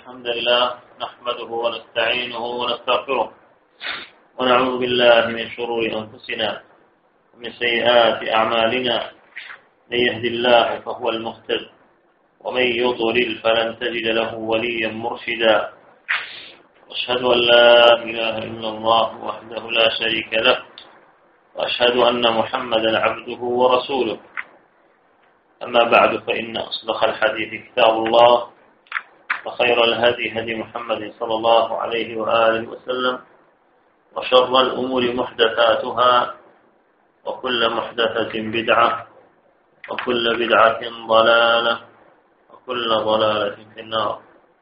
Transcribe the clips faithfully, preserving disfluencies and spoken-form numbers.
الحمد لله نحمده ونستعينه ونستغفره ونعوذ بالله من شرور أنفسنا ومن سيئات أعمالنا. من يهد الله فهو المهتد ومن يضلل فلن تجد له وليا مرشدا. وأشهد أن لا إله إلا الله وحده لا شريك له وأشهد أن محمدا عبده ورسوله. أما بعد فإن أصدق الحديث كتاب الله وخير الهدي هدي محمد صلى الله عليه وآله وسلم وشر الأمور محدثاتها وكل محدثة بدعة وكل بدعة ضلالة وكل ضلالة في النار.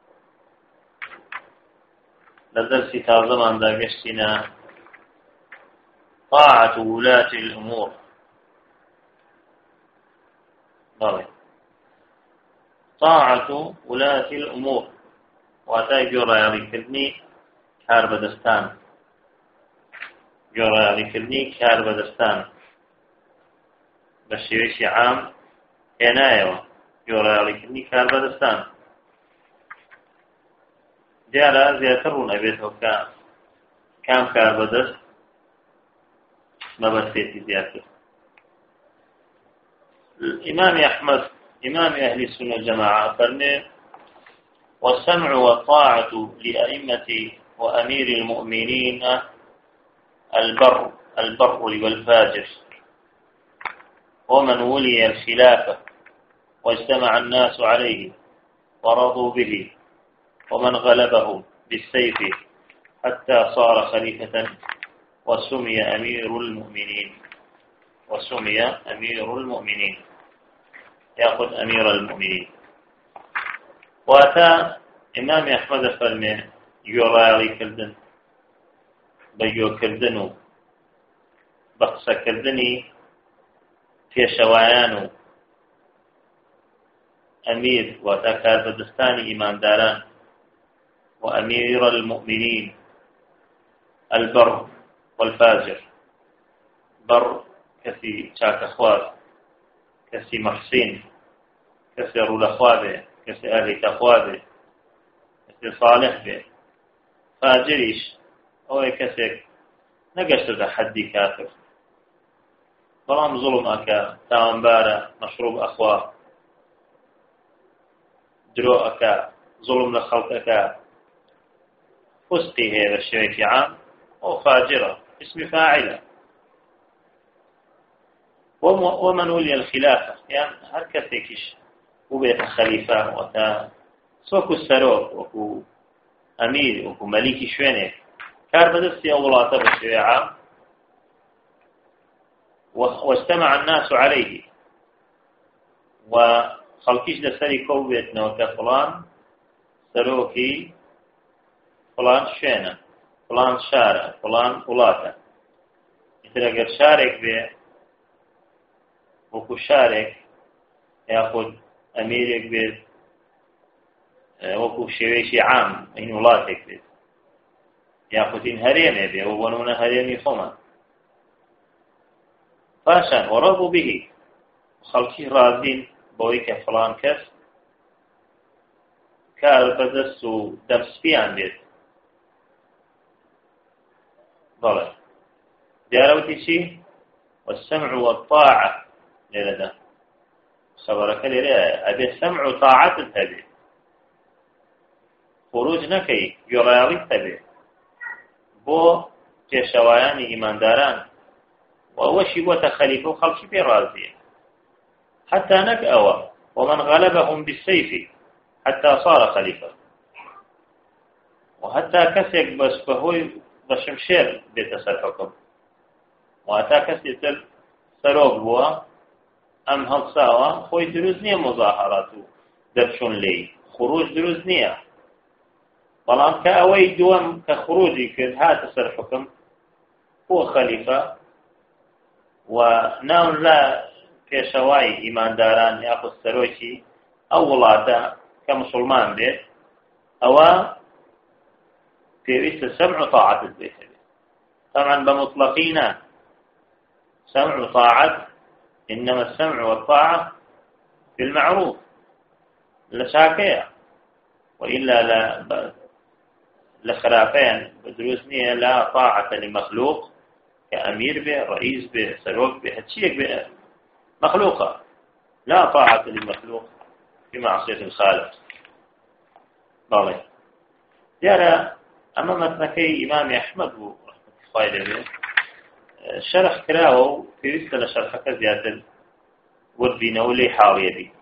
لدرس ترجمان داقشتنا طاعة ولاة الأمور. ضرب طاعة ولاة الأمور واتای گۆڕایاڵیکردنی کار بەدەستان گۆڕایاڵیکردنی کار بەدەستان بە شێوەیەکی عام هێنایەوە. گۆڕایاڵیکردنی کار بەدەستان دیارە زیاتر ڕوون ئەبێتەوە کە کام کار بەدەست مەبەستێتی زیاتر. الإمام أحمد إمام أهل السنة والجماعة فرمي: والسمع والطاعة لأئمة وأمير المؤمنين البر البر والفاجر ومن ولي الخلافة واجتمع الناس عليه ورضوا به ومن غلبه بالسيف حتى صار خليفة وسمي أمير المؤمنين وسمي أمير المؤمنين يأخذ أمير المؤمنين. وأتى إمام أحمد فرمي يورالي كردن بيو كردنو بقصة كردني في شوايانو أمير وأتى بدستاني إمام داران وأمير المؤمنين البر والفاجر. بر كسي شاك أخوات كسي محسين كسي رول أخوابه كسي أهل تخوابه كسي صالح به. فاجريش أو كسي نقشت تحدي كافر بلام ظلم أكا تاوانبارا مشروب أخواه درو أكا ظلم لخلق أكا فسقي هذا الشيء عام أو فاجرة اسم فاعلة. ومن ولي الخلافة يعني هركتكش وبيت الخليفة وتا سوكو السروك وكو أمير وكو مليكي شوينه كار بدستي أولاته بالشريعة واجتمع الناس عليه وخلقيش لسري كوبيتنا وكفلان سروكي فلان شوينه فلان شارع فلان أولاته مثل أقر شارك به وكو شارك يأخذ أميرك بيت وكو شويشي عام إن ولاتك بيت يأخذ إن هريمي بيه وبنون هريمي خما فاشا ورضوا به خلقه رازين بويك فلان كس كار بدسو دمس بيان بيت ضلع جاروتي شي والسمع والطاعة لذا خبرك لرأي أبي السمع طاعة التبع خروج نكي يرالي التبع بو كشوايان إيمان داران وأوشي وتخليفه خلق برازية حتى نكأوا ومن غلبهم بالسيف حتى صار خليفة وحتى كسيك بس فهو بشمشير بيتسر حكم وحتى كسيك سروق بوا أم هالساوة خوي دروز نية مظاهرات دبشون لي خروج دروز نية بلان كأوي دوام كخروجي كد هات سر حكم هو خليفة وناون لا كشواي إيمان داران يأخذ سروشي أو ولاتا كمسلمان به أو في ويست سمع طاعة البيت طبعا بمطلقين سمع طاعة إنما السمع والطاعة بالمعروف لشاكية وإلا لا لخرافين بدروسنية لا طاعة لمخلوق كأمير به رئيس به سروق به هتشيك به مخلوقة لا طاعة لمخلوق في معصية الخالق. بالله يرى أمام مثنكي إمام أحمد رحمة الله عليه شرح كراو في رسالة شرح كزيادة وردين ولي حاوية دي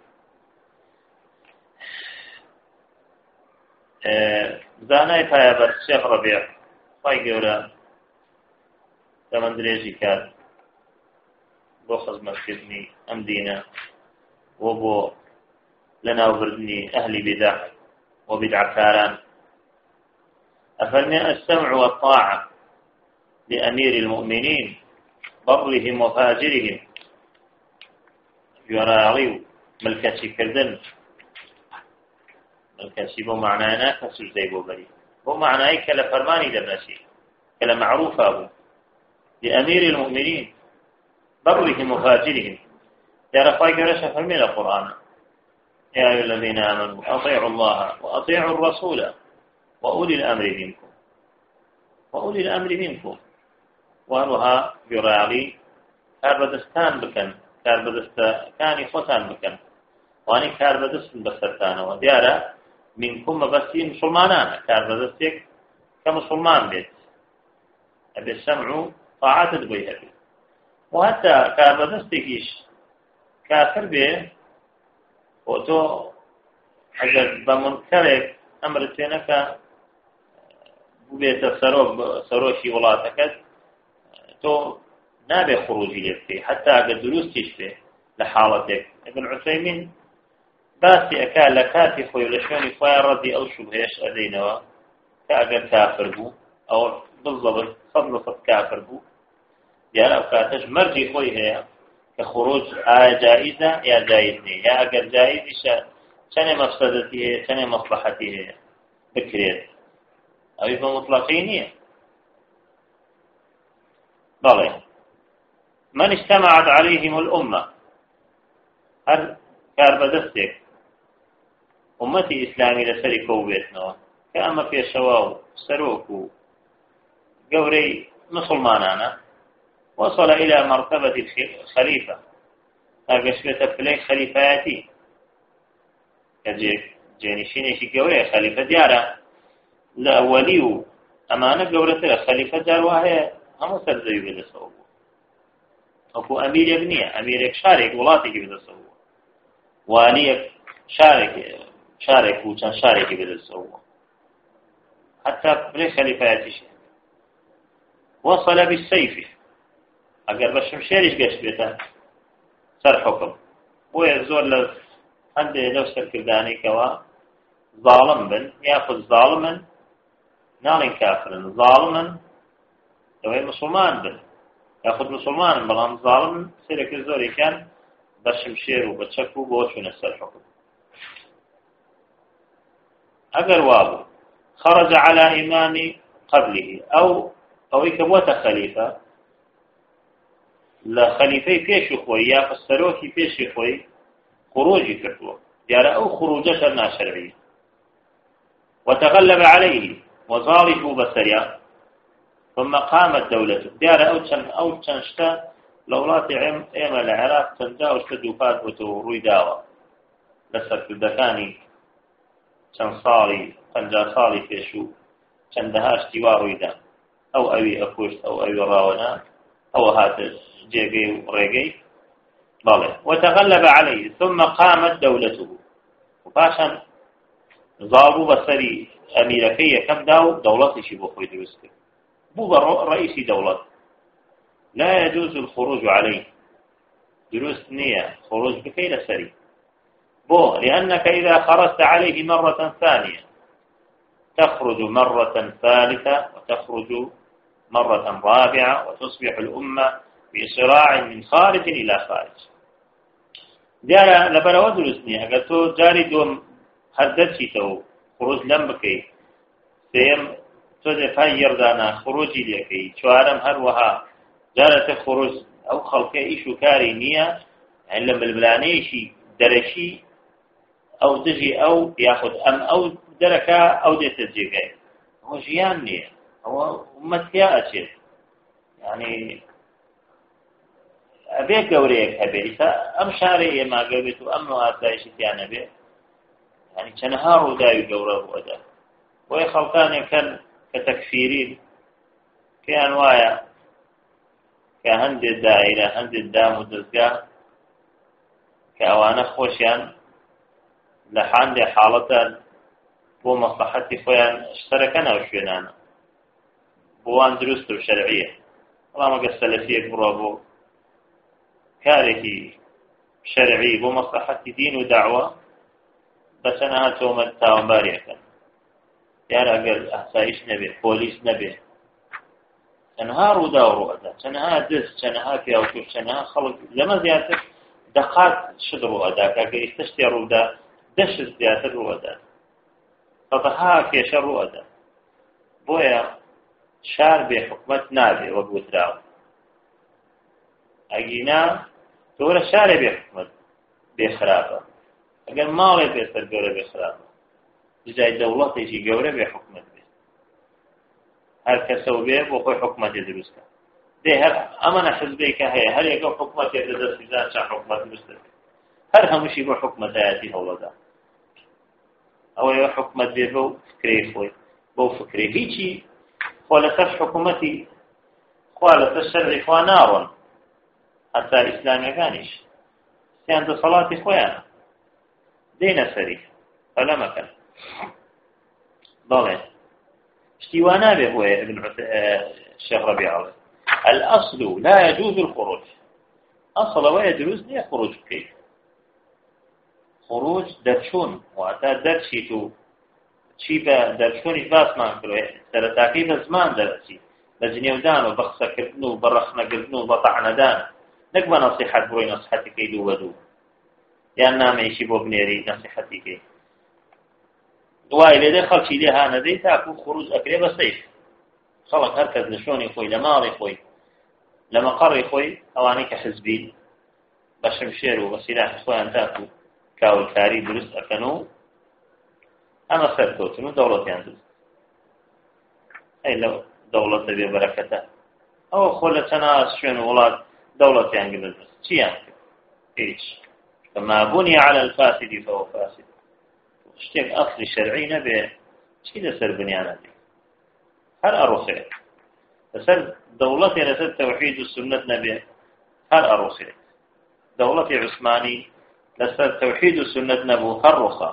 زانای پایابەر شێخ ڕەبیع خی گەورە دەمەند درێژی کات بۆ خزمەتکردنی ئەم دینە و بۆ لەناوبردنی ئەهلی بیدع و بیدعکاران ئەفەرمێ السمع والطاعة لأمير المؤمنين برهم وفاجرهم يراعي ملكتي كردن الكسي بو معناه كسجدي بو بري بو معناه كلا فرماني دبنسي كلا معروف أبو لأمير المؤمنين برهم وفاجرهم يا رفاق رشا فرمي القرآن يا أيها الذين آمنوا أطيعوا الله وأطيعوا الرسول وأولي الأمر منكم وأولي الأمر منكم وأنها يراعي كاربدستان بكن كاربدستان خوتان بكن وأني كاربدستان بسرتان وديارة منكم بس مسلمانان كاربدستك كمسلمان بيت أبي السمع طاعة بيها بي وحتى كاربدستكيش كافر به وتو أجر بمنكرك أمرتينك بيت سروب سروشي ولاتك تو نابي خروجي لك حتى أجر دروستيش به لحالتك ابن عثيمين باسي أكال لكاتي خوي لشوني خوي ردي أو شبهيش أدينوا كأجر كافر بو أو بالضبط فضل صد كافر بو يا لو كاتش مرجي خوي هي كخروج آية جائزة يا جائزني يا أجر جائزي شا شنو مفسدتي هي شنو مصلحتي هي بكريت أو يبقى مطلقين هي بلى من اجتمعت عليهم الأمة هر كاربدستك أمتي إسلامي لسري كوبيتنا كأما في الشواو سروكو قوري مسلمانانا وصل إلى مرتبة الخليفة أقشبت بلين خليفاتي كجيك جينيشيني شي قوري خليفة ديارة لا وليو أمانة قورة خليفة دار وهي هم سرزيو بدا صوبه أكو أمير ابنية أمير شارك ولاتي بدا صوبه والي شارك شارك وكان شارك بدا صوبه حتى بلين خليفاتي شي وصل بالسيف أقر بشمشيرش قش بيته سر حكم ويزور له عند نفس الكرداني كوا ظالم بن يأخذ ظالما نال كافرا ظالما وهي مسلمان بن يأخذ مسلمان بلان ظالم سيرك الزوري كان بشمشير وبتشكو بوشون السر حكم أقر وابو خرج على إمام قبله أو أو يكبوت خليفة لخليفي بيش خوي يا فسروكي بيش خوي خروجي كتو ديار أو خروجة الناشرية وتغلب عليه وظالفه بسريا ثم قامت دولته ديار أو تشن أو تشنشتا لولات عم إما العراق تنجاوز تدوفات وتروي داوة لسر الدكاني تشن صالي تنجا صالي بيشو تندهاش تيواروي دا أو أوي أكوشت أو أوي راونا أو هذا جيجي وريجي ضله وتغلب عليه ثم قامت دولته وباشا ضابوا بصري أميركية كم داو دولتي شبه خوي دروسك بو رئيس دولة لا يجوز الخروج عليه دروس نية خروج بكيل سري بو لأنك إذا خرجت عليه مرة ثانية تخرج مرة ثالثة وتخرج مرة رابعة وتصبح الأمة بصراع من خارج إلى خارج جارة لبرا ودرسني أقل تو جاري دوم حددشي تو خروج لم بكي سيم توزي فاي يردانا خروجي لكي شوارم هروها جارة خروج أو خلقه إيشو كاري نية علم البلانيشي درشي أو دجي أو ياخد أم أو دەرەکە ئەو دێتە جێگای ئەوە ژیان نییە ئەوە ئومەتیا ئەچێت یعنی ئەبێ گەورەیەک هەبێ ئیسا ئەم شارێ ئێماگە بێت و ئەم ئاسایشی تیانە بێ یعنی چەندەها ڕووداوی گەورە ڕوەدا بۆیە خەڵکانێکن کە تەکفیرین پێیان وایە کە هەندێک دائیرە هەندێک دام و دەستگا کە ئەوانە خۆشیان لە هەندێک حاڵەتە بۆ مەسلحەتی خۆیان شتەرەکە ناو شوێنانە بۆوان دروست و شەرعیە بەڵام ئەگەر سەلەفیەک بڕۆ بۆ کارێکی شەرعی بۆ مەسلحەتی دین و داعوە بەچەنەها تۆمەت تاوانباریەکەن دیارە ئەگەر ئاسایش نەبێ پۆلیس نەبێ چەندەها ڕوودا و ڕوئەدا چەندەها دەست چەندەها پیاوکوژ چەندەها خەڵک لەمە زیاتر دەقات شت ڕوئەدا کە ئێستا شتێ ڕوودا دەشت زیاتر ڕوئەدا سەدەها کێشە ڕوئەدا بۆیە شار بێ حکومەت نابێ وەک وتراوە ئەگینا تۆرە شارێ بێ حکومەت بێ خراپە ئەگەر ماڵێ بێتر گەورە بێ خراپە جای دەوڵەتێکی گەورە بێ حکومەت بێ هەر کەسە بێ بۆ خۆی حکومەتی دروستکە دێ هەر ئەمەنە حزبێکە هەیە هەر یەکە حکومەتێک لەدەستیدان چا حکومەت دروستە هەر هەمووشی بۆ حکومەتایەتی هەوڵەدا ئەوەیە حکومەت بێ بەو فکرەی خۆی بەو فکرەی هیچی خۆ لەسەر حکومەتی خوا لەسەر شەرعی خوا ناڕۆن هەتا ئیسلامیەکانیش سیان دەسەڵاتی خۆیانە دێنە سەری فەلەمەکەن بەڵێ شتی وا نابێ بۆیە ابن الشيخ ربيع الله الأصل لا يجوز الخروج أصل ويجوز ليه خروج كيف خروج درشون وأتا درشي تو چیبە دەرچوونی باسمان کردوێ سەرەتاکەی بە زمان دەرەچی بە جنێودان و بە قسەکردن و بە ڕەخنەگرتن و بە تەعنەدان نەک بە نەسیحەت بڕۆی نەسیحەتیکەی دوو بە دوو یان نامەیەکی بۆ بنێری نەسیحەتیکەی دوای لێدەی خەڵکی لێ هانەدەی تاکو خروج ئەکرێ بە سەیف خەڵک هەر کەس لە شوێنی خۆی لە ماڵی خۆی لە مەقەڕی خۆی ئەوانەی کە حزبین بە شمشێر و بە سیلاحی خۆیان تاکو کاولکاری دروست ئەکەن و ئەمە سەرکەوتن و دەوڵەتیان دروست ئەی لەو دەوڵەتە بێ بەرەکەتە ئەوە خۆ لە چەند شوێن و وڵات دەوڵەتیان گرت چیان کرد هیچ فما بني على الفاسد فهو فاسد شتێک ئەسڵی شەرعی نەبێ چی لەسەر بنیانەتی هەر ئەڕۆخێت لەسەر دەوڵەتێ لەسەر تەوحید و سنت نەبێ هەر ئەڕۆخێت دەوڵەتی عوسمانی لەسەر تەوحید و سنت نەبوو هەر ڕۆخا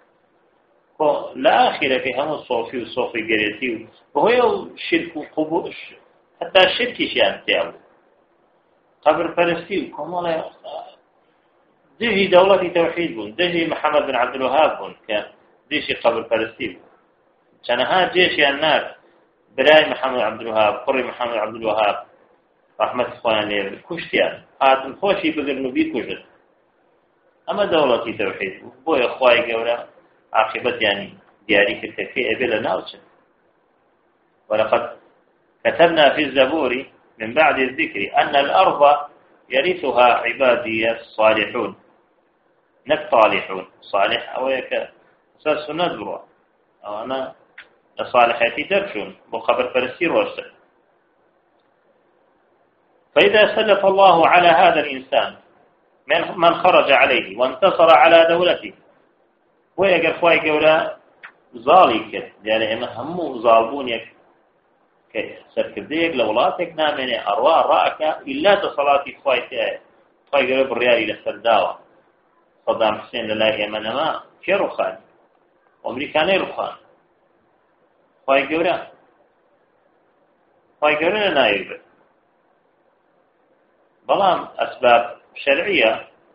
لا آخر في هم الصوفي والصوفي قريتي وهو شرك وقبول حتى شرك شيء تيابو قبر فلسطين كمالا دجي دولة توحيد بون دجي محمد بن عبد الوهاب بون كان دجي قبر فلسطين كان هذا جيش الناس براي محمد عبد الوهاب قري محمد عبد الوهاب رحمة إخواني كشتيان هذا خوشي بقرنو بي كشت أما دولة توحيد بو إخوائي قولا عاقبت يعني دياري كتفي أبلا ناوشن ولقد كتبنا في الزبور من بعد الذكر أن الأرض يرثها عبادي الصالحون نك صالحون صالح أو يك أساس ندبر أو أنا صالحاتي ترشون بخبر فلسطين وارسل فإذا سلط الله على هذا الإنسان من خرج عليه وانتصر على دولته ويقر خواهي قولا ظالي كد يعني اما همو ظالبونيك سركرديك لولاتك نامني أرواح رأك إلا تصلاتي خواهي تأي خواهي قولا بالريالي لسرداوة صدام حسين لله يمنما كي رخان وامريكاني رخان خواهي قولا خواهي قولا نايب بلام أسباب شرعية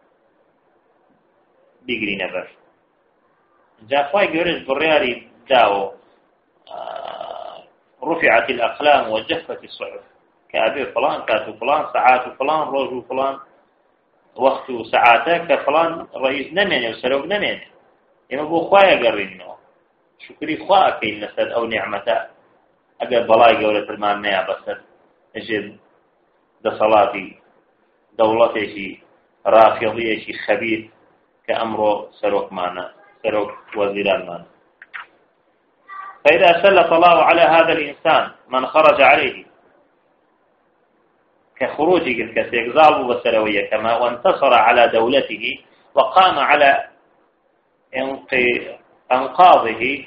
بيقري نبر جاء جورج برياري داو رفعت الأقلام وجفت الصحف كأبي فلان كاتو فلان ساعات فلان روج فلان وقت ساعاته كفلان رئيس نميني وسلوك نميني إما بو خوايا قرينه شكري خواك إن نسد أو نعمته أقل بلاي قولة المال نيا بسد أجل ده صلاتي دولتي شي رافضي شي خبيث كأمره سلوك معنا سلوك وزيران معنا فإذا سلط الله على هذا الإنسان من خرج عليه كخروج الكسيك ظالم بسروية كما وانتصر على دولته وقام على انقاذه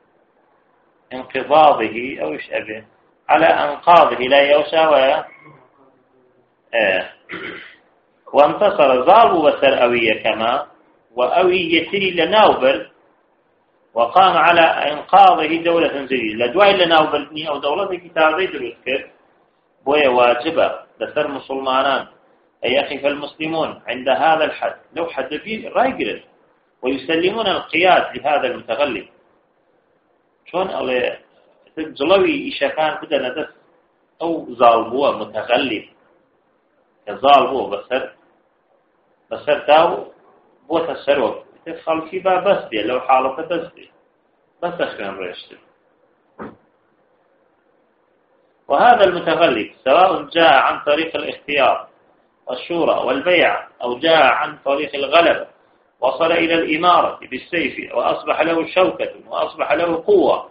انقضاضه أو إيش أبي على أنقاضه لا يوشى ويا آه. وانتصر ظالم بسروية كما وأوي يسري لناوبل وقام على إنقاذه دولة جديدة لدواء لناوبل أو دولة كتابي دروسكر بويا واجبة لسر مسلمان أي يقف المسلمون عند هذا الحد لو حد فيه رايقل ويسلمون القياد لهذا المتغلب شون الله جلوي إشكان بدنا دس أو ظالبوه متغلب كظالبوه بسر بسر تاو بوت السروق تدخل في باب بس دي لو حالته بس دي بس أخيرا ريشتر وهذا المتغلب سواء جاء عن طريق الاختيار والشورى والبيع أو جاء عن طريق الغلبة وصل إلى الإمارة بالسيف وأصبح له شوكة وأصبح له قوة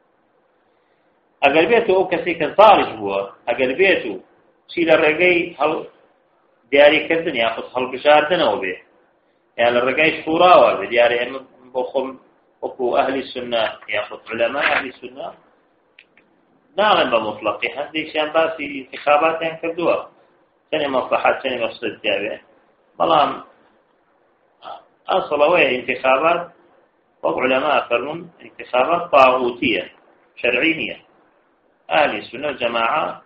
أقلبيته أو كسيك الضارج هو أقلبيته شيل الرقي هل دياري كردن يأخذ هل بشاردنا وبه يعني الرقي شورى وبدياري أم بخم أكو أهل السنة يأخذ علماء أهل السنة نعلم بمطلقي هذه شيء باسي انتخابات ينكردوها سنة مصلحات سنة مفسد جابه بلان أصل وهي انتخابات وعلماء فرمون انتخابات طاغوتية شرعية أهل السنة والجماعة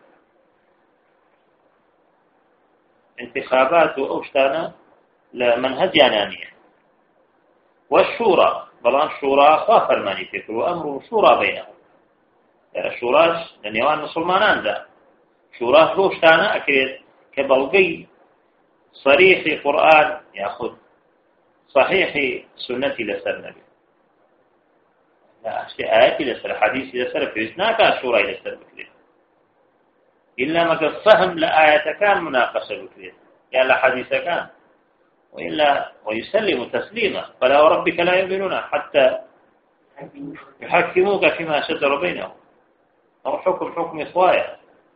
انتخابات وأوشتانا لمنهج يانانية والشورى بلان شورى خافر ماني فكر وأمر شورى بينهم الشوراش لنيوان مسلمان ذا شوراش بوشتانا أكيد كبلغي صريح قرآن يأخذ صحيح سنتي لسر نبي لا أشياء آياتي لسر حديثي لسر فيزناك الشورى لسر بكريت إلا ما قد فهم لآية كان مناقشة بكريت يعني لحديث كان وإلا ويسلم تسليما فلا وربك لا يؤمنون حتى يحكموك فيما شجر بينهم أو حكم حكم إخوايا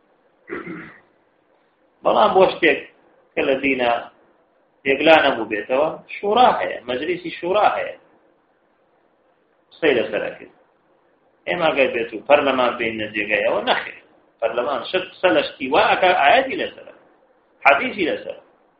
بلان بوشتك كالذين يقلان أبو بيتوا شوراها مجلس الشوراها سيدة سلاكد إما قال بيتو برلمان بين نزيقايا ونخي برلمان شد سلشتي وأكا آياتي لسلا حديثي لسلا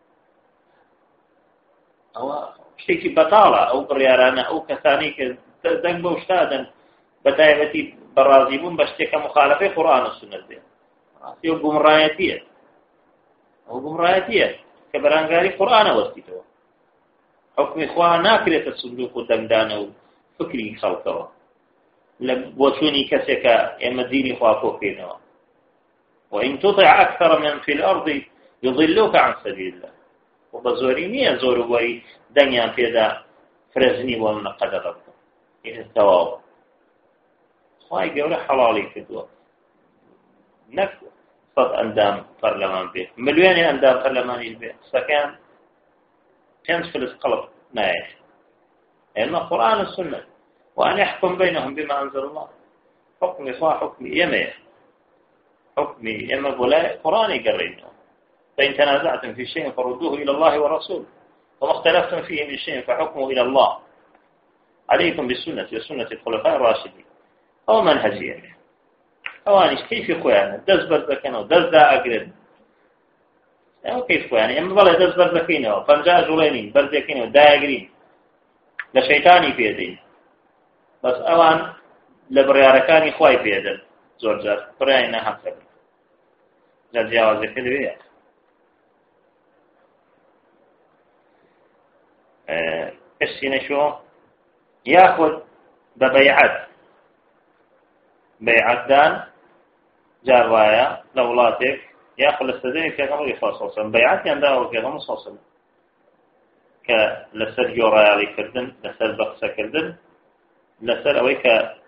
أو شتيكي بطالة أو بريارانا أو كثاني كذنب بوشتادا بدايبتي برازيبون بشتك مخالفة قرآن والسنة دي يو قمراياتية أو قمراياتية كبرانقاري قرآن وستيتوا حكم إخوان ناكرة الصندوق ودمدان وفكري خلقوا وشوني كسك يمديني خوافوك فينا وإن تطع أكثر من في الأرض يضلوك عن سبيل الله وبزوريني زور وري دنيا فيدا فرزني ومن قدر ربك إذا التواضع خواهي قولي حلالي كدوه نك صد أندام برلمان به مليون أندام برلماني به سكان كانت في القلب نايش إنما القرآن السنة وأن يحكم بينهم بما أنزل الله حكمي صح حكمي يمي حكمي يما بولاي قرآني قرينه فإن تنازعتم في شيء فردوه إلى الله والرسول وما اختلفتم فيه من شيء فحكمه إلى الله عليكم بالسنة وسنة الخلفاء الراشدين أو منهجية أوانيش كيف يخوانه دز برزكينه دز دا أقرد أو كيف يخوانه أما بلا دز برزكينه فنجاء جولينين برزكينه دا أقرين لشيطاني في يدين بس أوان لبرياركاني خواي في يدين زور جار بريانا حق سبب جار جاوزي في البيع السنة شو يأخذ ببيعات بيعات دان جاروايا لولاتك يأخذ السدين في غمر يخصصا بيعات ينداو في غمر صوصا كلسر جورايا لي كردن لسر بخسة كردن لسر أويك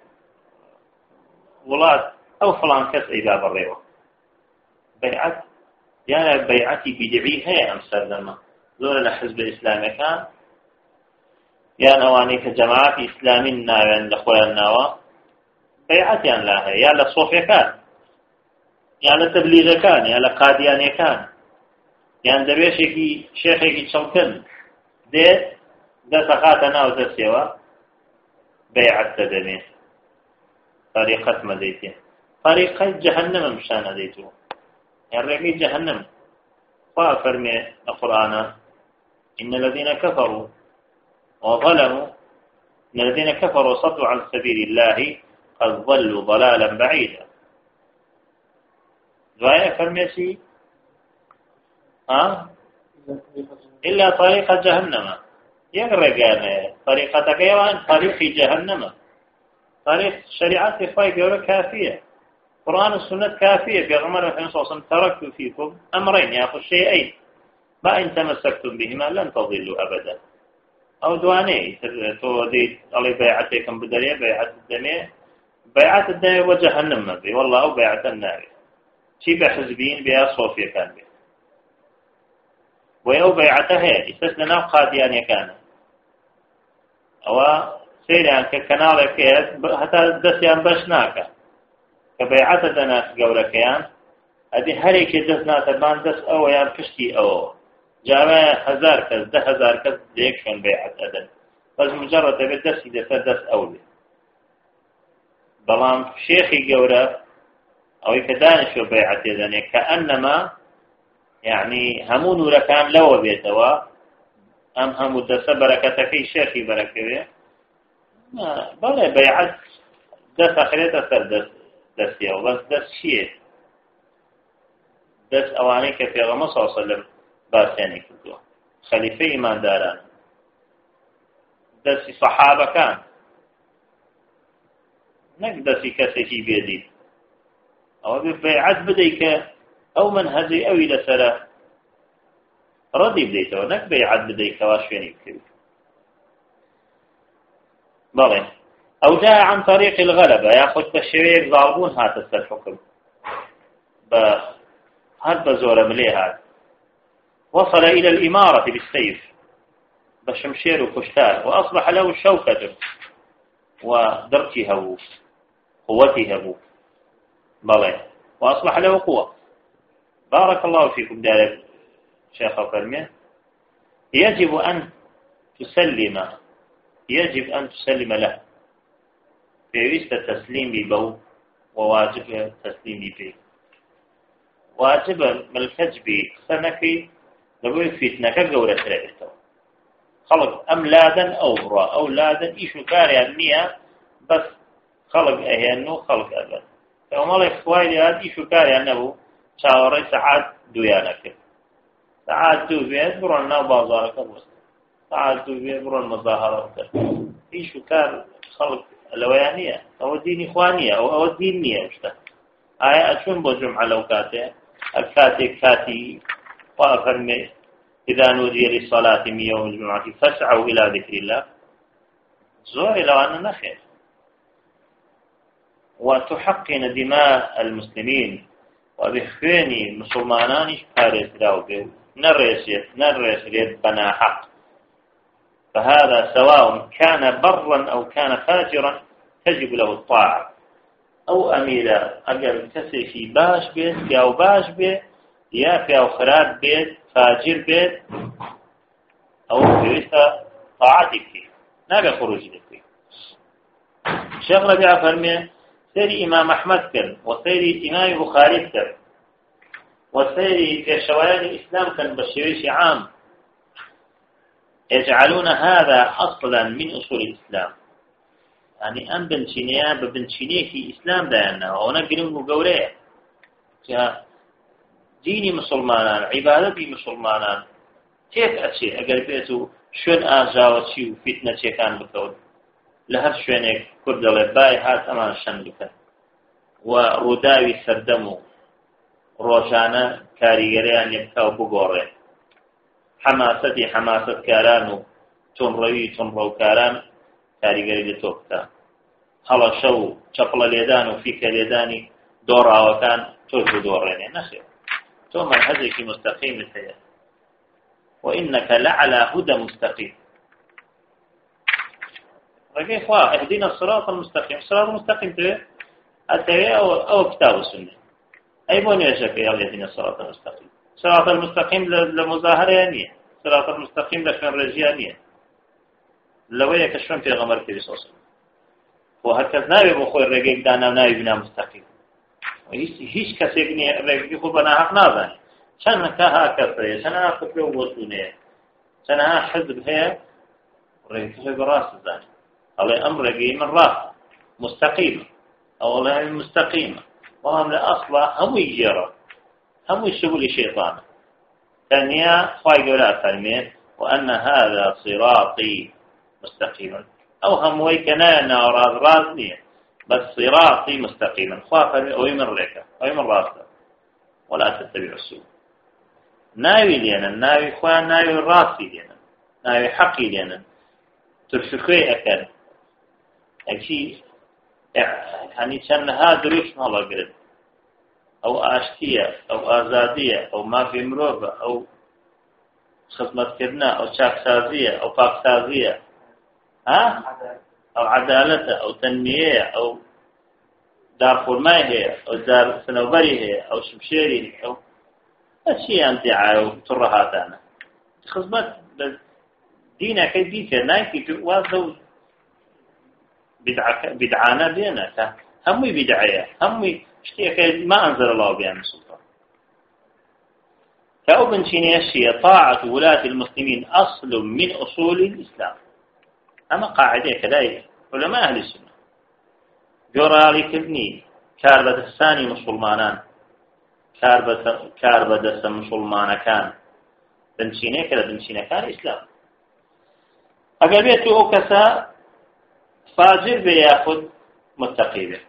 ولات أو فلان كس إجابة الريوة بيعات يعني بيعتي بدعي هي أمسر لما زور الحزب الإسلامي كان يعني أواني كجماعات إسلامي ناوين لخويا الناوى بيعتيان لا هي يا لصوفيا كان يا لتبليغ كان يا لقاديان كان يعني دبيشي شيخي شوكن ديت ده سخاتنا وتسيوا بيعة تدمي طريقة مديتين طريقة جهنم مشان ديتو يعني رقي جهنم فأفرمي القرآن إن الذين كفروا وظلموا إن الذين كفروا صدوا عن سبيل الله قد ضلوا ضلالا بعيدا دعاء فرميسي ها إلا طريقة جهنم يغرقان طريقة كيوان طريق جهنم طريق شريعة فايقة كافية قرآن السنة كافية في غمر الحين صلى تركت فيكم أمرين يأخذ شيئين ما إن تمسكتم بهما لن تضلوا أبدا أو دواني تودي الله بيعتكم بدرية بيعة الدمية بيعة الدمية وجهنم بي والله أو بيعة النار شي بحزبين بها صوفيا كان بي ويأو بيعتها استثنى قاديان كان أو سيريان ككنالك حتى دسيان بشناك كبيعة دنا قولكيان أدي هريك دسنا تبان دس أو يان كشتي أو جاوا هزار كز ده هزار كز ديك شون بيعة أدن بس مجرد تبي دس إذا دس أولي بلام شيخي قوله أو يكدانش بيعة أدن كأنما يعني همون وركان لو بيتوا أم هم دس بركتك شيخي بركته ما بلا بيعة دس آخرته سر دس دسيا وبس دس شيء دس أواني كفي غمص صلى الله عليه وسلم باسياني كدوا خليفة إيمان داران دس صحابة كان نك دس كسي بيدي أو ببيعات بديك أو منهجي أو إلى سلا رضي بديته نك بيعات بديك واشيني كدوا بله أو جاء عن طريق الغلبة يأخذ تشريع ضاربون هذا الحكم هذا بزور مليه هذا وصل إلى الإمارة بالسيف بشمشير وكشتار وأصبح له الشوكة ودركها وقوتها بله وأصبح له قوة بارك الله فيكم دار شيخ فرمي يجب أن تسلم يجب أن تسلم له پێویستە تەسلیم بی بەو وواجبە تەسلیم بی پێی واجبە ملکەج بی قسە نەکەی لەبۆی فیتنەکە گەورەترە بێتەوە خەڵک ئەم لادەن ئەو بڕە ئەو لادەن ئیش و کاریان نییە بەس خەڵک ئەهێن و خەڵک ئەبەن پێوەمەڵی خوای لێهات ئیش و کاریان نەبوو چاوەڕێی سەعات دوویانە کرد سەعات دوو بێت بڕۆن ناو بازاڕەکە بوەستن سەعات دوو بێت بڕۆن مەزاهەرە بکەن ئیش و کار خەڵک لويانية أو دين إخوانية أو أو دين نية مشتا آية أشون بجمع لو كاتي الكاتي كاتي وأفرمي إذا نودي للصلاة من يوم الجمعة فاسعوا إلى ذكر الله زور لو أن نخير وتحقن دماء المسلمين وبخواني مسلمانان باريس راوبي نرسيت نرسيت بنا حق فهذا سواء كان برا أو كان فاجرا تجب له الطاعة أو أميلا أجل كسي باش بيت أو باش بيت يا في أو خراب بيت فاجر بيت أو في طاعتك فيه نابع خروج لك الشيخ ربيع فرمي سيري إمام أحمد كان وسيري إمام بخاري كان وسيري في شوارع الإسلام كان بشريش عام يجعلون هذا أصلا من أصول الإسلام يعني أم بنشينيا ببنشيني في إسلام دانا ونقلون مقوليه ديني مسلمانان عبادتي مسلمانان كيف أشي أقل بيتو شون آجاوة شي وفتنة شي كان بكون لهر شوينك كرد لباي هات أمان شن بكون ورداوي سردمو روشانا كاريغريان يبكاو بقورين حماستي حماست كاران تنروي تنرو كاران كاريغري لتوكتا هلا شو شفل ليدان وفيك ليداني دورا وكان توجد دورين نخير ثم هذيك مستقيم الحياة وإنك لعلى هدى مستقيم رجع إخوة اهدنا الصراط المستقيم الصراط المستقيم ترى أتى أو أو كتاب السنة أي بني شك يهدينا الصراط المستقيم صراط المستقيم لمظاهرة يعني صراط المستقيم لكن رجيانية لو يكشفن في غمر في رصاص وهكذا نبي بخير رجيك دانا نبي بنا مستقيم وهيش هيش كسبني رجيك هو بنا حق نازن شان كها كسر شان أفكر وصلني شان حزب هي رجيك هو براس زان الله أمر رجيك من راس مستقيم أو لا مستقيم وهم لأصله هم يجرى هم يشغل الشيطان ثانيا خواهي قولا فرمين وأن هذا صراطي مستقيما أو هم ويكنا راز رازنية بس صراطي مستقيما خواه فرمين أو يمن ريكا أو يمن راسه ولا تتبع السوء ناوي لينا ناوي خواه ناوي راسي لينا ناوي حقي لينا ترشخي أكاد أكي يعني كان هذا دروش ما الله قرد أو آشتية أو آزادية أو ما في مروبة أو خدمة كرنا أو شاك سازية أو فاق سازية ها أو عدالة أو تنمية أو دار فرماي هي أو دار سنوبري هي أو شمشيري أو أشياء امتعاء وترهات أنا خدمة دينا كي ديك نايكي في وازو بدعة بدعانا بينا همي بدعية همي اشتيك ما أنزل الله بها من سلطان فأبن شينيشي طاعة ولاة المسلمين أصل من أصول الإسلام أما قاعدة كذلك علماء أهل السنة جورالي كبني كاربة الثاني مسلمانان كاربة كاربة مسلمان كان بنشيني كذا بنشيني كان إسلام أقابيته أكسا فاجر بياخذ متقي به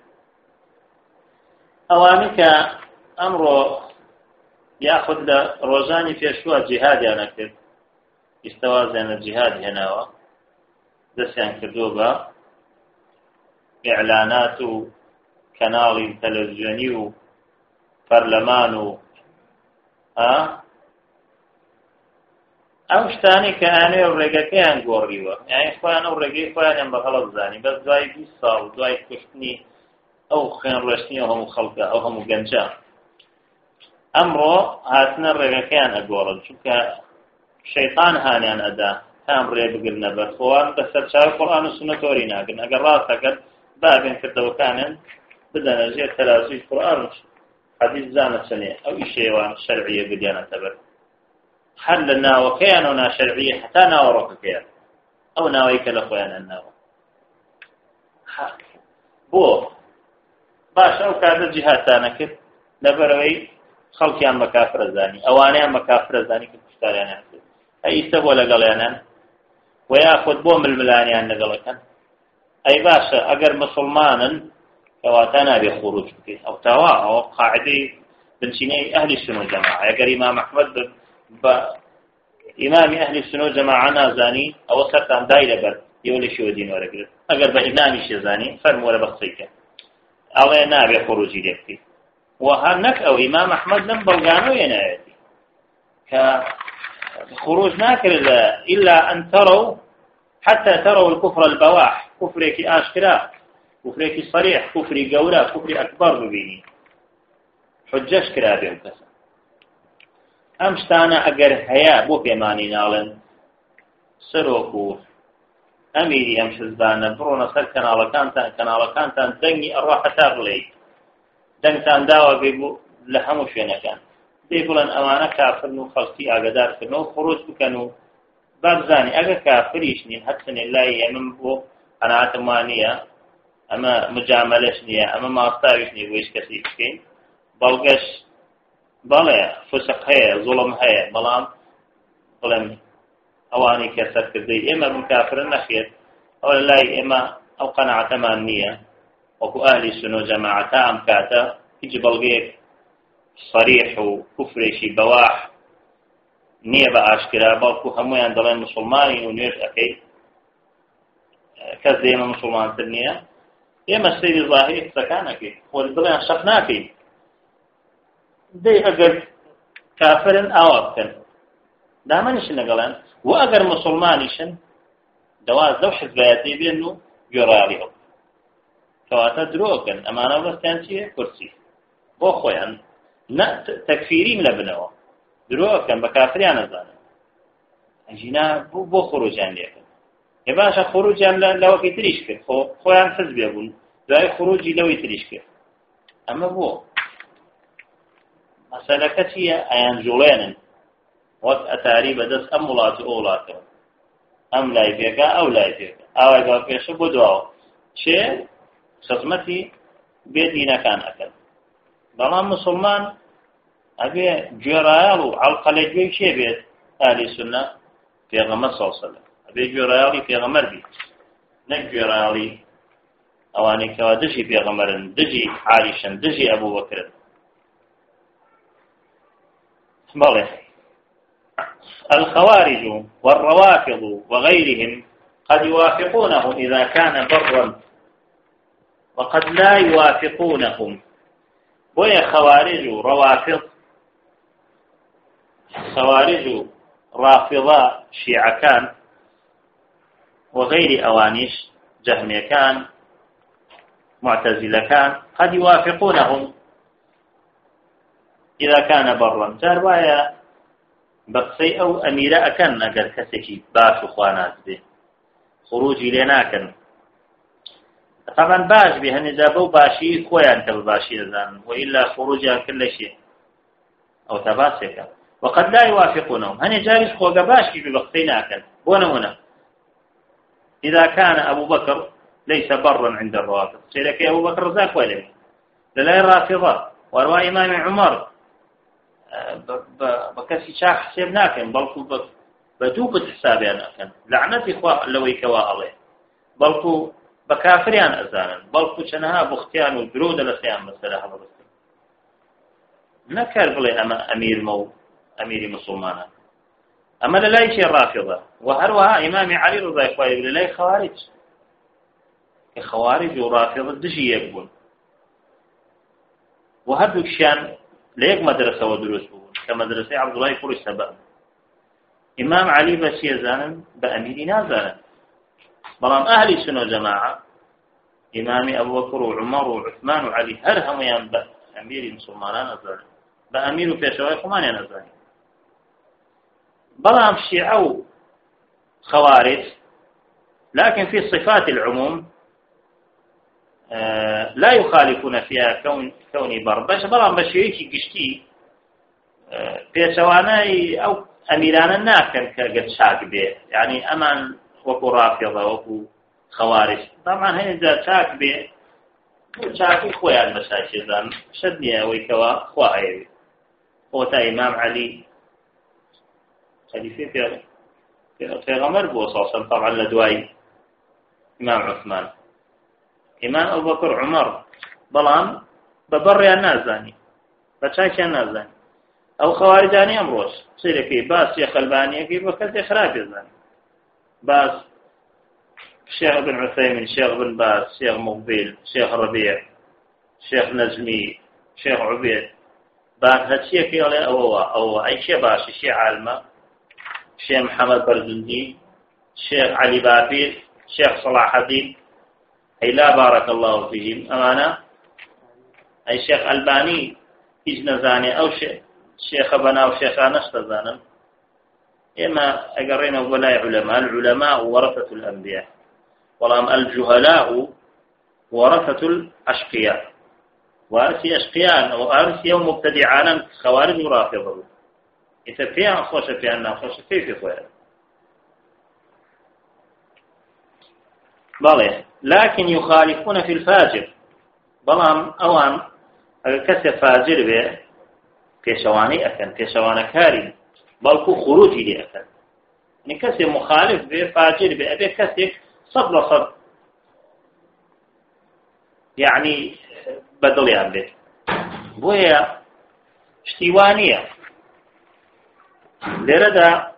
أوانك أمره يأخذ روزاني في أشواء جهاد أنا كده استوازن الجهاد هنا دسيان كدوبة إعلانات كنال تلفزيوني برلمان ها أو شتاني كأني ورجعتي عن قريبا يعني إخواننا ورجع إخواننا بخلص زاني بس دواي بيصال دواي كشتني أو خين رشني أو هم خلقة أو هم جنجا أمره هاتنا الرجع كان أقول شو كشيطان هاني أنا أدا هم ريب قلنا بخوان بس شاف القرآن والسنة تورينا قلنا قرأت قد بابين كده وكان بدنا نجي ثلاثي القرآن حديث زانة سنة أو شيء شرعية بدينا تبر حلنا وكياننا شرعية حتى ناورك كيان أو ناويك لأخوان الناو بو باش أو كذا جهات أنا كده نبروي خلقي عن مكافر زاني أواني عن مكافر زاني كتشتري أنا أي سبوا لقليانا ويأخذ بوم الملاني عن نقلكا أي باشا أجر مسلمانا كواتنا بخروج فيه أو توا أو قاعدة بنشيني أهل السنة جماعة أجر إمام أحمد بإمام أهل السنة جماعة نازاني أو سرطان دايرة بر يولي شو دين ورقل أجر بإمام شيزاني فرم ولا بخصيك أو نابي خروجي لكتي وهنك أو إمام أحمد لم بلغانو ينايتي كخروج ناكر إلا أن تروا حتى تروا الكفر البواح كفرك آشكرا كفرك صريح كفر قولا كفر أكبر ببيني حجش كرابي وكسا أمشتانا أقر هيا بو بيماني نالن سروكو أميري أمشزبانا برونا سر كنالكانتان كنالكانتان دنگي أرواح تاغلي دنگتان داوا بيبو لحموش وينكان بيقولن أمانا كافرنو خلصي أقدار كنو خروج بكنو بابزاني أقا كافريشنين حتى الله يمن بو أنا أتمانية أما مجاملشنية أما ماستاوشني ويش كسيبشكين بلغش بلا فسق هي ظلم هي بلام بلام أواني كسر كذي إما مكافر النخير أو الله إما أو قناعة تمانية وكو أهل السنة جماعة تام كاتا يجي بلغيك صريح وكفرشي بواح نيبا أشكرا بلكو هميان دلين مسلمانين ونيش أكي كذي إما مسلمان تنية إما السيد الظاهري سكانك والدلين شفناكي دي أقر كافرن أو أبكن دامنش نقلن وأقر مسلمانيشن دواز دو حزباتي بأنه يراريه کەواتە درۆکن ئەمانە بەستیان چیە کورسی بۆ خۆیان نە تەکفیریم لە بنەوە درۆکن بە کافریان نەزانن ئەژینا بۆ خروجیان لێکن ێ باشە خروجیان لەوەکەی تریش کرد خۆیان حزبێ بوون دوای خروجی لەوەی تریش کرد ئەمە بۆ مەسەلەکە چییە ئەیان جوڵێنن وەک ئەتاری بەدەست ئەم وڵات و ئەو وڵاتەوە ئەم لای پێکە ئەو لای پێکە ئاوای گاو پێشە بۆ دواوە چێ خزمەتی بێدینەکان ئەکەن بەڵام مسلمان ئەبێ گوێڕایاڵ و عەڵقەلە گوێی کێ بێت ئاهلی سوننە پێغەمبەر صلی الله علیه وسلم ئەبێ گوێڕایاڵی پێغەمبەر بیت نەک گوێڕایاڵی ئەوانەی کەوا دژی پێغەمبەرن دژی عایشەن دژی ئەبوو بەکرن بەڵێ الخوارج والروافض وغيرهم قد يوافقونهم إذا كان برا وقد لا يوافقونهم وهي خوارج روافض خوارج رافضة شيعة كان وغير أوانيش جهمية كان معتزلة كان قد يوافقونهم إذا كان برا جاروايا بقسي أو أميرة أكن أقل كسكي باش وخوانات به خروجي لناكن طبعا باش به هنجابه باشي خويا كالباشي لذان وإلا خروجها كل شيء أو تباسك وقد لا يوافقونهم هني جالس خوغا باشي ببقسي ناكن ونمنا إذا كان أبو بكر ليس برا عند الروافض سيلك أبو بكر ذاك ولم للا الرافضة ورواء إمام عمر بكسي شاخ حساب ناكن بلكو بدوبة حسابيان أكن لعنتي خوا لوي كوا عليه بلكو بكافريان أزانا بلكو شنها بختيان والبرود لسيان مسألة هذا بس نكر بلي أما أمير مو أمير مسلمان أما لا شيء رافضة وهروها إمام علي رضي الله عنه لا خوارج خوارج ورافضة دشي يقبل وهدوك شان ليك مدرسة ودروس بون كمدرسة عبد الله يقول السبب إمام علي بس يزانا بأمير نازانا بلام أهل السنة والجماعة إمام أبو بكر وعمر وعثمان وعلي هرهم يان بأمير المسلمان نازانا بأمير بيشوي خمان نازانا بلام شيعة خوارج لكن في صفات العموم آه لا يخالفون فيها كون كوني بربش بلام بشيء قشتي آه بيشواناي أو أميران الناكن كقد شاك به يعني أمان وكو رافضة وكو خوارج طبعا هنا إذا شاك به شاك خويا المشاكل شدني ويكوا خواهي هو تا إمام علي خليفة في في غمر بو صلى طبعا لدواي إمام عثمان إمام أبو بكر عمر بلان ببري الناس زاني بشاكي الناس زاني أو خوارجاني أمروش سيركي باس شيخ الباني كي بكت إخراج زاني باس شيخ بن عثيمين شيخ بن باس شيخ مقبيل شيخ ربيع شيخ نجمي شيخ عبيد باس هالشيء كي عليه أو أو أي شيء باش شيء عالمة شيخ محمد برزندي شيخ علي بابير شيخ صلاح الدين أي لا بارك الله فيهم أمانة أي شيخ ألباني إجنا زاني أو شيخ شيخ بنا وشيخ نشط زانا إما أقرينا ولا علماء العلماء ورثة الأنبياء ولام الجهلاء ورثة الأشقياء وارثي أشقياء وارثي يوم مبتدعانا خوارج ورافضه إذا فيها خوش فيها أنها خوش كيف خويا بله لكن يخالفون في الفاجر بلام أوان كسر فاجر به كشواني أكن كشوان كاري بلكو خروجي لي أكن يعني كسر مخالف به فاجر به أبي كسر صد لصد يعني بدل يعني به بويا اشتوانية لردا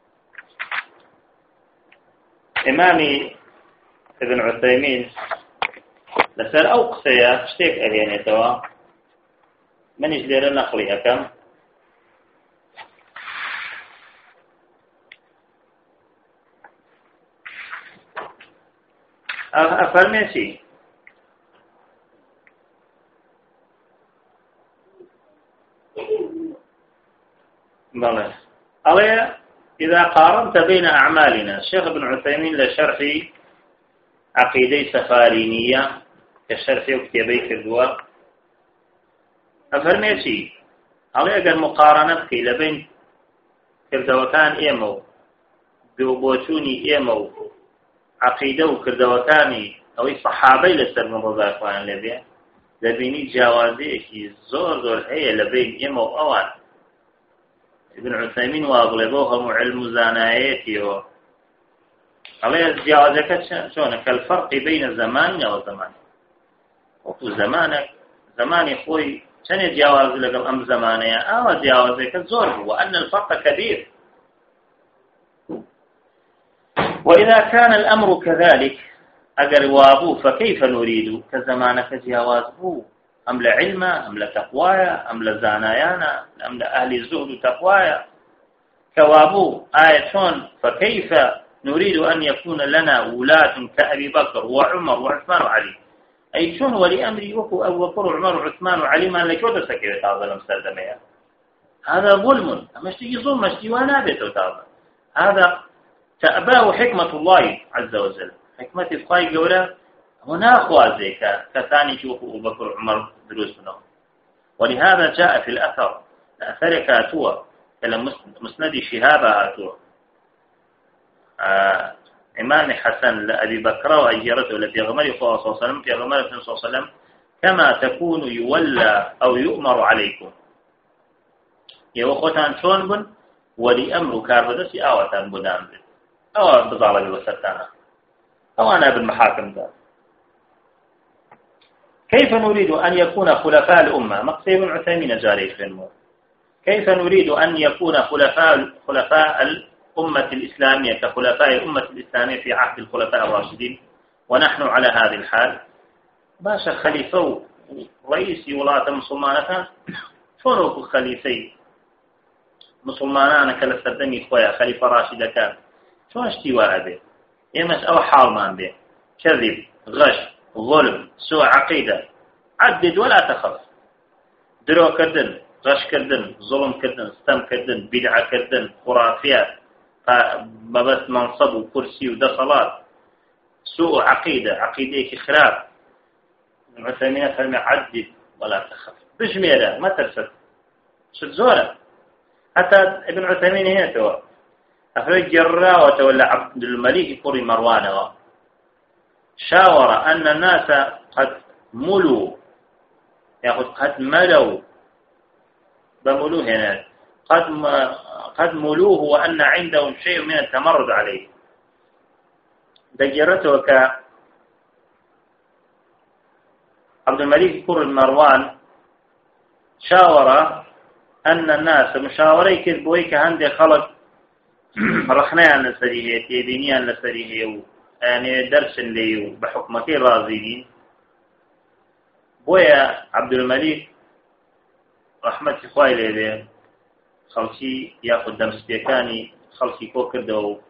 إمامي ابن عثيمين لسال أو قصية اشتيك أهيني توا من يجدر نقلي أكم أفرميسي بله ألا إذا قارنت بين أعمالنا الشيخ ابن عثيمين لشرح عقيدة سفارينية كشرح وكتابي كردوا أفرمي شيء ألا أجل مقارنة كي بين كردوكان إيمو بوبوتوني إيمو عقيدة وكردوكاني أو صحابي لسر من رضاك وعن لبيا لبيني جوازيكي زور زور هي لبين إيمو أوان ابن عثيمين وأغلبوهم علم زانايتي عليه جوازك شون كالفرق بين زماننا وزمان وفي زمانك زماني خوي شن جواز لك أم زمانية أو جوازك زور وأن الفرق كبير. وإذا كان الأمر كذلك أجر وابو فكيف نريد كزمانك جوازه أم لعلم أم لتقوايا أم لزانايانا أم لأهل الزهد تقوايا كوابو آية فكيف نريد أن يكون لنا ولاة كأبي بكر وعمر وعثمان وعلي أي شون ولي أمري وكو أبو بكر وعمر وعثمان وعلي ما لك وده سكرت هذا المسلمية هذا ظلم مشتي ظلم مشتي وانا بيته تابع هذا تأباه حكمة الله عز وجل حكمة الله قوله هنا خوازي كثاني شوفوا أبو بكر وعمر دروس منهم. ولهذا جاء في الأثر الأثر كاتوه كلام مسند شهابة هاتوه آه إمام حسن لأبي بكر وأجيرته التي غمر صلى الله عليه وسلم في غمر صلى الله عليه وسلم كما تكون يولى أو يؤمر عليكم يوخوتان شون بن ولي أمر كاربدسي آواتان بدان بن أو بضالة بوسطانا أو أنا بالمحاكم ذا. كيف نريد أن يكون خلفاء الأمة مقصيب عثيمين جاري في المور كيف نريد أن يكون خلفاء خلفاء الأمة الإسلامية كخلفاء الأمة الإسلامية في عهد الخلفاء الراشدين ونحن على هذه الحال باشا خليفة رئيسي ولاة مسلمانة شنو خليفي مسلمانان كلا سردمي خويا خليفة راشدة كان شو اشتواء به يمس أو حال مان به كذب غش ظلم سوء عقيدة عدد ولا تخف درو كردن غش كردن ظلم كردن ستم كردن بدعة كردن خرافيات ما بس منصب وكرسي وده صلاة سوء عقيدة عقيدة خراب المعثمين فرمي عدد ولا تخف بجميلة ما ترسل شتزورة حتى ابن عثيمين هنا توا أفرج جرى وتولى عبد الملك قري مروان شاور أن الناس قد ملوا يأخذ قد ملوا بملوه هنا قد قد ملوه وأن عندهم شيء من التمرد عليه دجرته ك عبد الملك قري مروان شاور أن الناس مشاوري كذبوي كهندي خلق رخنان لسريه تيدينيان لسريه يعني درس لي بحكمتي راضيين بويا عبد الملك رحمة إخوائي ليه خلصي يأخذ دمستيكاني خلصي كوكر دو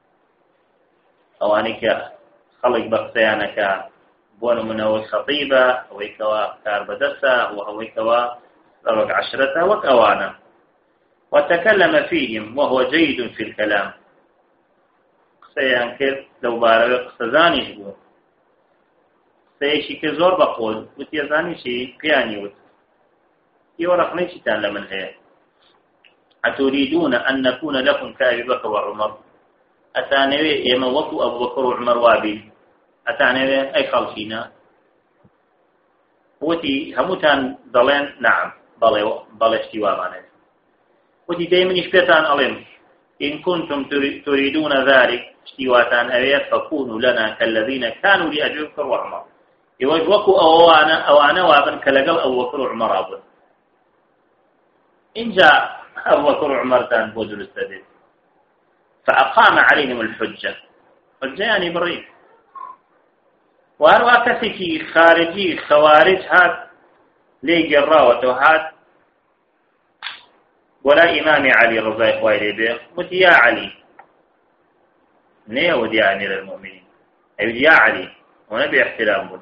أو أنك خلق بقتيانك بوانو منوي خطيبة أو إكوا كاربدسة أو إكوا ربك عشرة وكوانا وتكلم فيهم وهو جيد في الكلام سيانكر لو بارك سزاني شبو سيشي كزور بقول وتيزاني شي قياني وت يورقني شتان لمن هي أتريدون أن نكون لكم كأبي بكر وعمر أتانوي يموكوا أبو بكر وعمر وابي أتانوي أي خلصينا وتي هموتان ضلين نعم بل بل اشتوامنا وتي دائما يشبهتان ألم إن كنتم تريدون ذلك اشتواتان أبيات فكونوا لنا كالذين كانوا لأبي بكر وعمر يوجوكوا أوانا أوانا وابن كالقل أبو بكر وعمر أبن إن جاء أبو بكر وعمر تان بوزل السديد فأقام عليهم الحجة حجة يعني بريد وهل كسكي خارجي خوارج هات لي قراوة وهات ولا إمام علي رضي الله عنه قلت يا علي نيود يا أمير المؤمنين أيود يا علي ونبي احترام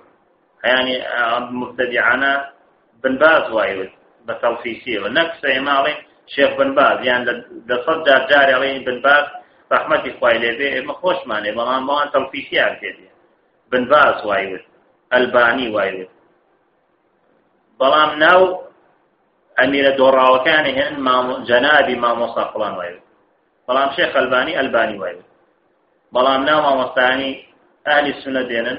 يعني مبتدعنا بن باز وايود بتلفيسي ونكسة مالي شيخ بن باز يعني لصد جاري عليه بن باز رحمتي خوای لێبێ ئێمە خۆشمانێ بەڵام بەوان تەڵفیسیان پێدێ بن باز وایوت ئەلبانی وایوت بەڵام ناو ئەمیرە دۆڕاوەکانی هێن جەنابی مامۆستا فڵان وایوت بەڵام شێخ ئەلبانی ئەلبانی وایوت بەڵام ناو مامۆستانی ئاهلی سونە دێنن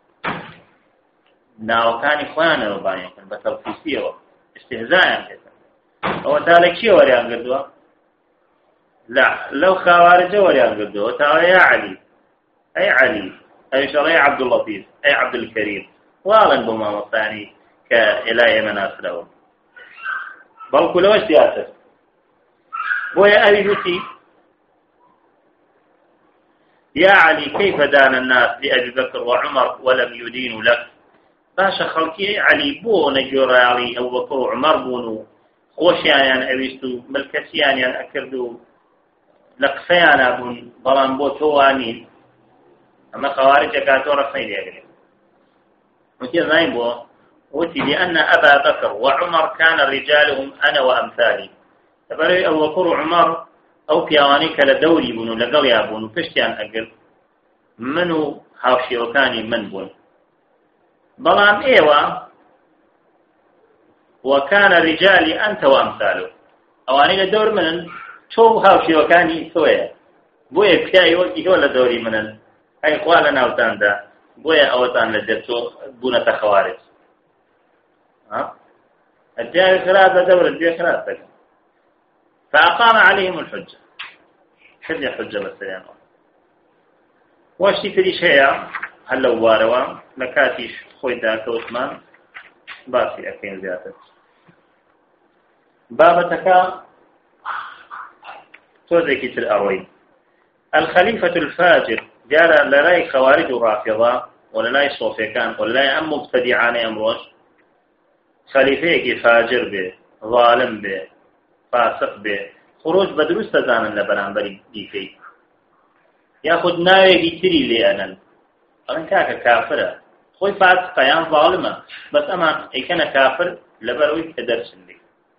ناوەکانی خۆیانەوە بانیەکەن بە تەڵفیسیەوە استهزایان پێکەن ئەوە تا لە کێ وەریان گردووە لا لو خوارج وريان قدوه تعالى يا علي أي علي أي شرعي عبد اللطيف أي عبد الكريم والا بما مصاني كإلهي مناسله بل كل وش سياسة ويا أبي بكي يا علي كيف دان الناس لأبي بكر وعمر ولم يدينوا لك باشا خلقي علي بو نجور علي أبو بكر وعمر بونو خوشيان يعني أبيستو ملكسيان يعني أكردو لقسيان أبون بلان بو توانين أما خوارج كاتو رخين يقري وكي ذاين بو وتي لأن أبا بكر وعمر كان رجالهم أنا وأمثالي تبري أبو بكر وعمر أو بيواني كلا دوري بونو لقل يابونو فشتيان أقل منو هاوشي وكاني من بون بلان إيوا وكان رجالي أنت وأمثاله أواني لدور من شو هاوشي وكاني سويا بويا بكاي وكي ولا دوري منن أي قوالا ناوتان دا بويا أوتان لدرتو بونة خوارج ها الجاي خلاصة دورة الجاي خلاصة فأقام عليهم الحجة حجة حجة بالسلام واشتي تري شيئا هل واروا لكاتيش خوي داك وثمان باسي أكين زيادة بابتك توزيكي الأروي الخليفة الفاجر جاء للاي خوارج رافضة وللاي صوفيكان وللاي أم مبتدعان أمروش خليفيكي فاجر به ظالم به فاسق به خروج بدروس تزانن لبرانبري ديكي ياخد ناويكي تري لي أنا أنا كاكا كافرة خوي فاسق قيام ظالمة بس أما إيكنا كافر لبروي كدرس لي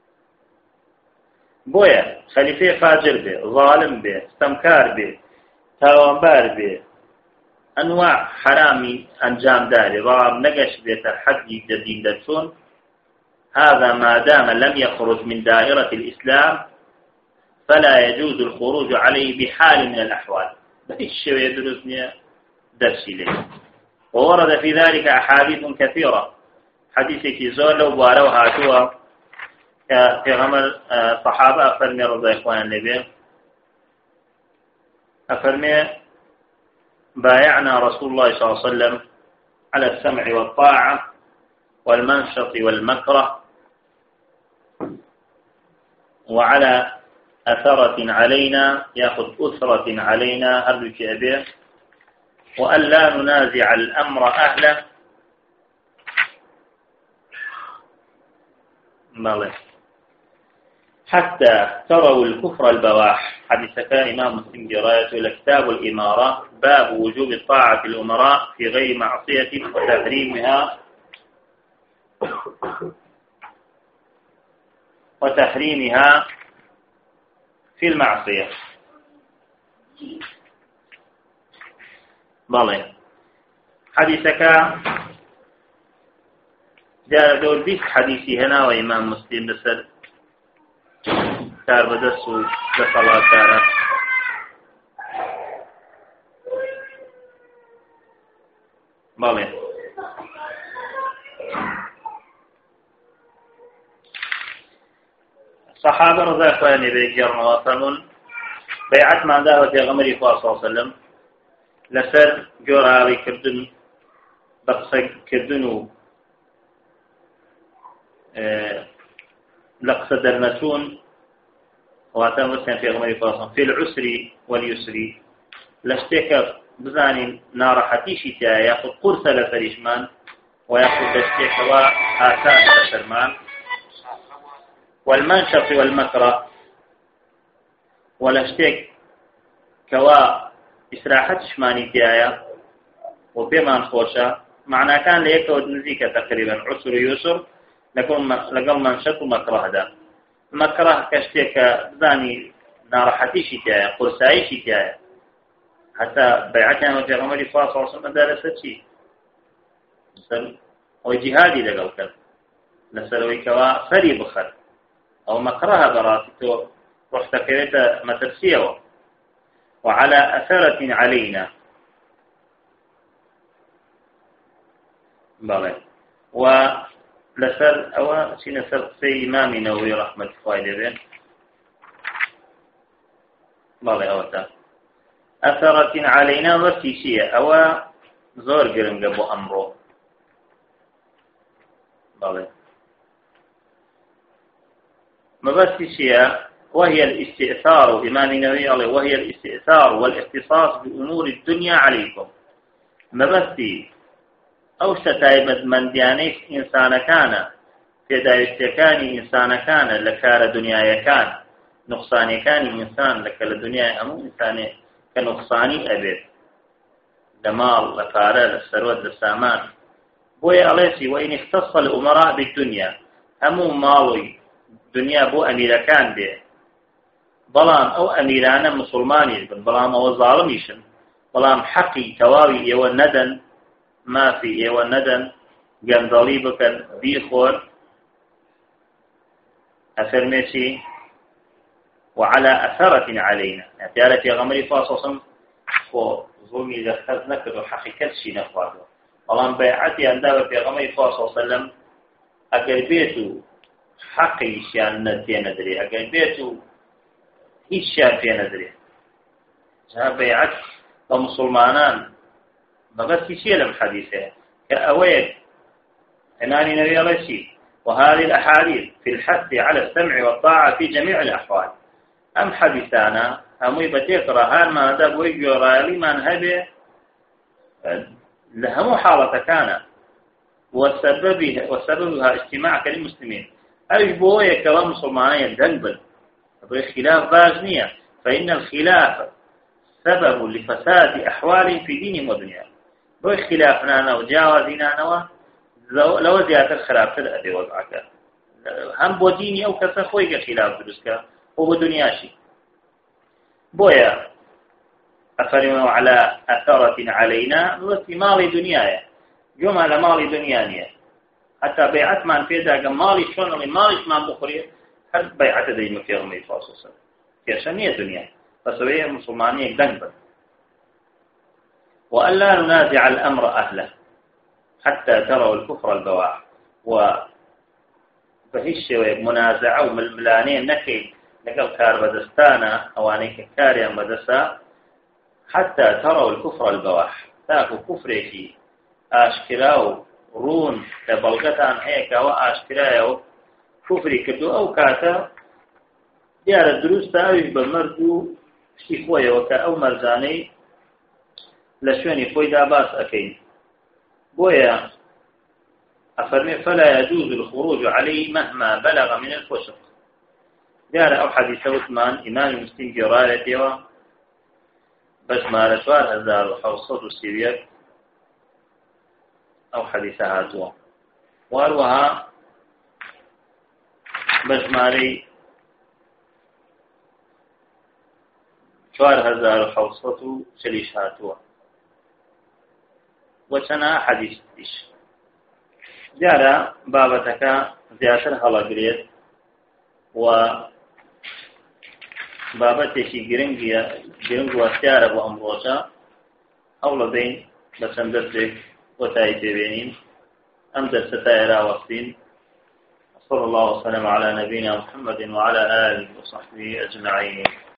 بويا خليفة فاجر به ظالم به استمكار به تاوانبار به أنواع حرامي أنجام داري رام نقش بيت حدي جديد دتون هذا ما دام لم يخرج من دائرة الإسلام فلا يجوز الخروج عليه بحال من الأحوال بإيش يدرسني درسي ليه وورد في ذلك أحاديث كثيرة حديثك زول لو بارو هاتوا في غمر صحابة أفرمي رضي إخوان النبي أفرمي بايعنا رسول الله صلى الله عليه وسلم على السمع والطاعة والمنشط والمكره وعلى أثرة علينا يأخذ أثرة علينا هل كأبيه وأن لا ننازع الأمر أهله مالي حتى تروا الكفر البواح حديثك إمام مسلم جراية إلى كتاب الإمارة باب وجوب الطاعة الأمراء في غير معصية وتحريمها وتحريمها في المعصية بالله حديثك جاء دور بيس حديثي هنا وإمام مسلم بسر كار بدسو لصلاة كارا بالله صحابة رضي الله عنهم بيجرنا وصلون بيعت ما دعوة غمري صلى الله عليه وسلم لسر جوراري كردن بقصة كردنو اه لقصة درنتون واتم وسن في غمري صلى الله عليه وسلم في العسر واليسر لاشتكى بزاني نار حتيشي تايا ياخذ قرصة لفريشمان وياخذ لاشتكى وآسان لفرمان والمنشط والمكره ولاشتك كوا إسراحة شماني تيايا وبمان خوشا معنى كان ليك ودنزيك تقريبا عسر يسر لقل منشط ومكره ده مكره كشتك بزاني ناراحتيشي تاعي قرصايشي تاعي حتى بيعتنا في غمر فاصل صلى الله عليه وسلم درست شيء مثل هو جهادي لقل كذا لسلوي كوا فري بخر أو مكره براتو رحت كريتا مترسيه وعلى أثرة علينا بلى ولسر أو شين سر في إمام نووي رحمة الله عليه بلى أوتا أثرة علينا وسيشية أو زور قرن قبو أمره بلى ما بس شيء وهي الاستئثار إمام النووي عليه وهي الاستئثار والاختصاص بأمور الدنيا عليكم ما بس أو شتايمد من ديانيك إنسان كان في دايستكان إنسان كان لكار دنيا كان نقصان كان إنسان لك الدنيا أمو إنسان كنقصاني أبد دمال لكار للسروة للسامان بوي عليسي وإن اختص الأمراء بالدنيا أمو مالوي دنيا بو أميركان به بلام أو أميران مسلماني بلام أو ظالميشن بلام حقي تواوي يو الندن ما في يو الندن جندالي بكن بيخور أفرميشي وعلى أثرة علينا يعني في غمري فاصصا وظلمي لخذ نكر حقيقة شي نفاده بلام بيعتي أنداب في غمري فاصصا سلم أقربيته حقي شان ندي ندري أجل بيته هيش شان في ندري جاء بيعت ومسلمانان ما بس شيء لم حديثه كأويد إناني نبي الله شيء وهذه الأحاديث في الحث على السمع والطاعة في جميع الأحوال أم حديثانا أم يبتكر هان ما دب ويجرى لمن هبه لهم حالة كان وسببها وسببها اجتماع كل المسلمين أي بوية كلام مسلمانية دنبل خلاف باجنية فإن الخلاف سبب لفساد أحوال في دين ودنيا بوي خلافنا وجاوزنا لو زيادة الخلاف تلأدي وضعك هم بو ديني أو كسخوي خلاف درسك هو دنياشي بويا أفرموا على أثرة علينا نوثي مالي دنيايا جمع مالي دنيانية حتى بيعت من فيها مالي شون اللي ماليش ما بخوري هل بيعت ذي مفيهم يفاصل كيشانية دنيا فسوية مسلمانية دنبا وألا ننازع الأمر أهله حتى تروا الكفر البواح وبهش منازعة وملانين نكي نقل كار بدستانا أوانيك كاريا بدسا حتى تروا الكفر البواح تاكو كفريكي آشكراو رون تبلغتان هيك وآشكراو كفري كدو أو كاتا ديار الدروس تاوي بمردو شي خويا وكا أو مرزاني لشواني خوي داباس أكين بويا أفرمي فلا يجوز الخروج عليه مهما بلغ من الفسق ديار أو حديث عثمان إمام المسلم جرالة بس ما رشوار هزار وحوصات السيريات أو حديثها هاتوا وأروها بس ماري شوار هزار وحوصات شليش هاتوا وشنا حديث ديش جارة بابتك زيادة هلا قريت و بابتشي جرنجيا جرنج واختيار أبو أمروشا أول بين بسندرتك وتايت بينين أم درستايرا وقتين صلى الله وسلم على نبينا محمد وعلى آله وصحبه أجمعين.